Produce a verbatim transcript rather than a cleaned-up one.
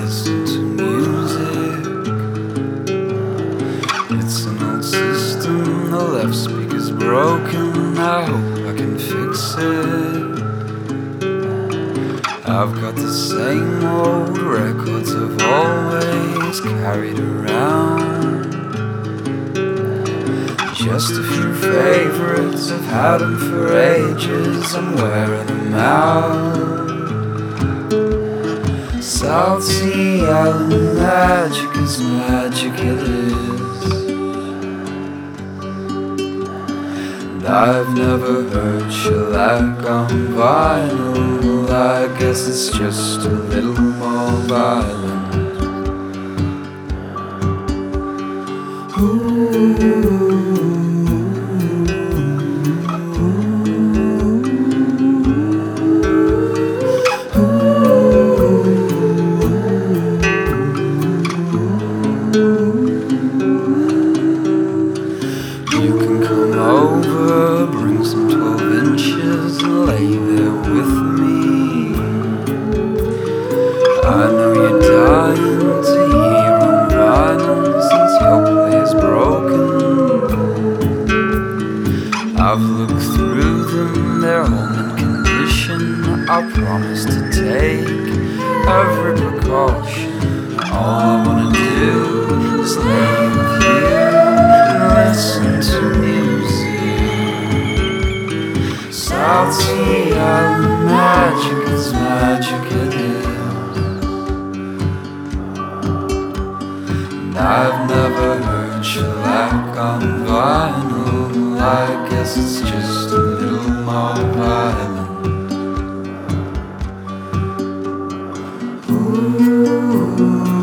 listen to music. It's an old system, the left speaker's broken. I hope I can fix it. I've got the same old records I've always carried around. Just a few favorites, I've had them for ages, I'm wearing them out. South Sea Island magic is magic, it is. And I've never heard shellac on vinyl. I guess it's just a little more violent. Ooh. You can come over, bring some twelve inches and lay there with me. I know you're dying to hear on vinyl since your play's broken. I've looked through them, they're all in condition. I promise to take every precaution. All I wanna do is lay with you and listen to music. South Sea Island magic is magic, it is. And I've never heard shellac on vinyl. I guess it's just a little more violent. Ooh.